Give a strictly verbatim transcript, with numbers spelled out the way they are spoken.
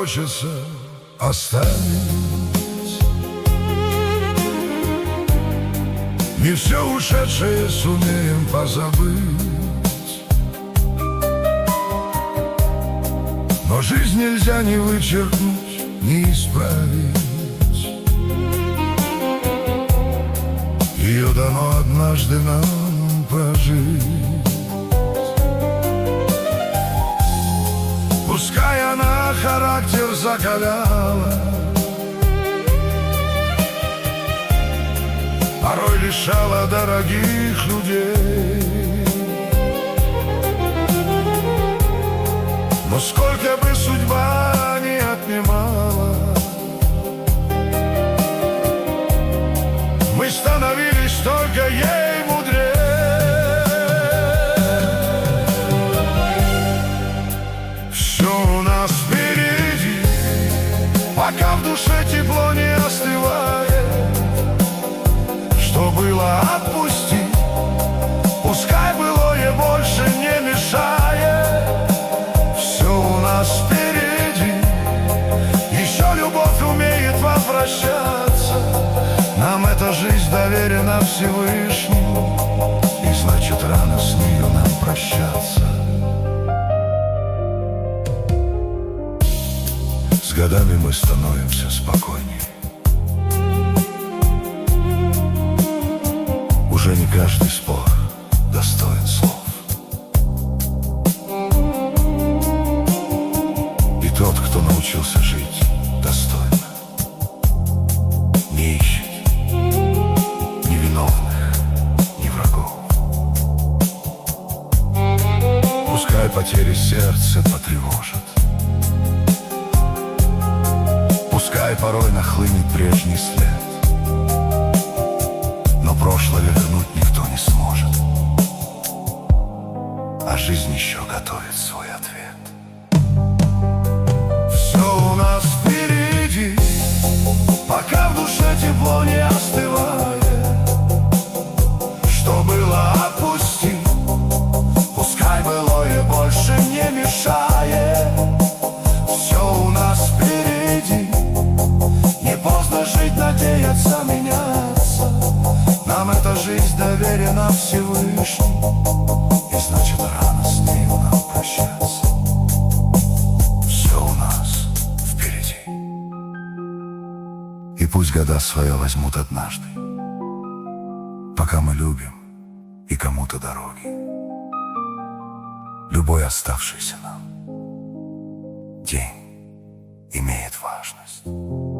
хочется оставить. Не все ушедшее сумеем позабыть, но жизнь нельзя ни вычеркнуть, ни исправить. Ее дано однажды нам прожить. Пускай она характер закаляла, порой лишала дорогих людей, но сколько бы судьба ни отнимала, мы становились только ей мудрее. Все у нас впереди, пока в душе тепло не остывает. Что было, отпусти, пускай былое больше не мешает. Все у нас впереди, еще любовь умеет возвращаться. Нам эта жизнь доверена Всевышним, и значит рано с нею нам прощаться. С годами мы становимся спокойнее. Уже не каждый спор достоин слов. И тот, кто научился жить достойно, не ищет ни виновных, ни врагов. Пускай потери сердца потревожат, пускай порой нахлынет прежний след, но прошлое вернуть никто не сможет, а жизнь еще готовит свой ответ. Все у нас впереди, пока в душе тепло не остывает. Что было, отпусти, пускай былое больше не мешает. Все у нас впереди, не поздно жить, надеяться, меняться. Нам эта жизнь доверена Всевышним, и значит рано с нею нам прощаться. Все у нас впереди, и пусть года свое возьмут однажды, пока мы любим и кому-то дороги. Любой оставшийся нам день имеет важность.